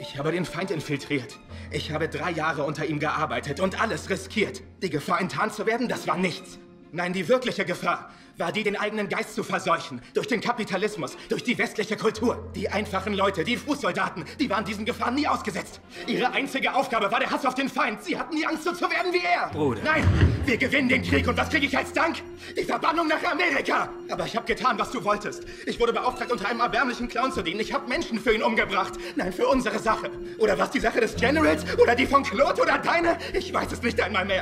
Ich habe den Feind infiltriert. Ich habe 3 Jahre unter ihm gearbeitet und alles riskiert. Die Gefahr, enttarnt zu werden, das war nichts. Nein, die wirkliche Gefahr war die, den eigenen Geist zu verseuchen. Durch den Kapitalismus, durch die westliche Kultur. Die einfachen Leute, die Fußsoldaten, die waren diesen Gefahren nie ausgesetzt. Ihre einzige Aufgabe war der Hass auf den Feind. Sie hatten nie Angst, so zu werden wie er. Bruder. Nein, wir gewinnen den Krieg und was kriege ich als Dank? Die Verbannung nach Amerika. Aber ich habe getan, was du wolltest. Ich wurde beauftragt, unter einem erbärmlichen Clown zu dienen. Ich habe Menschen für ihn umgebracht. Nein, für unsere Sache. Oder was, die Sache des Generals? Oder die von Claude oder deine? Ich weiß es nicht einmal mehr.